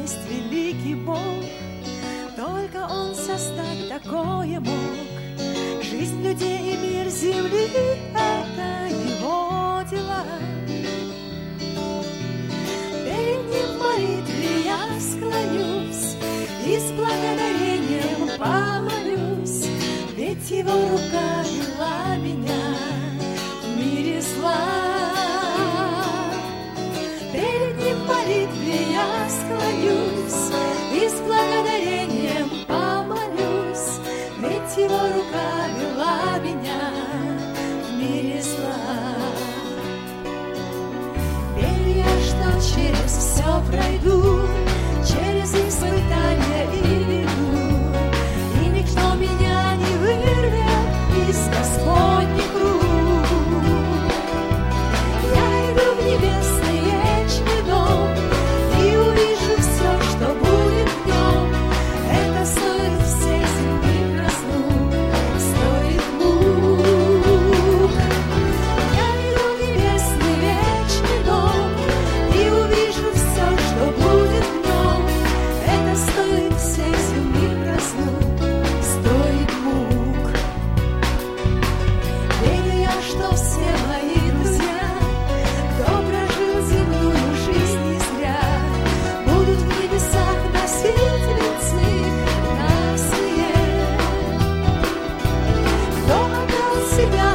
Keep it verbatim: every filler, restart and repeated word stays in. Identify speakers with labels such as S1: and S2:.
S1: есть великий Бог, только Он создать такое мог. Жизнь людей и мир земли — это Его дела. Перед Ним в молитве я склонюсь и с благодарением помолюсь, ведь Его рука вела меня в мире зла. Перед Ним в молитве я склонюсь и с благодарением помолюсь, ведь Его рука вела меня в мире зла. Верю я, что через все пройду, через испытания и беду, и никто меня не вырвет из Господних рук. Я иду в небесный вечный дом и увижу все, что будет в нем. Это стоит всей земли разлук, стоит мук. Я иду в небесный вечный дом и увижу все, что будет в нем. Это стоит всей земли разлук, стоит мук. Верю я, что все мои друзья, кто прожил земную жизнь не зря, будут в небесах носить венцы красные. Кто отдал себя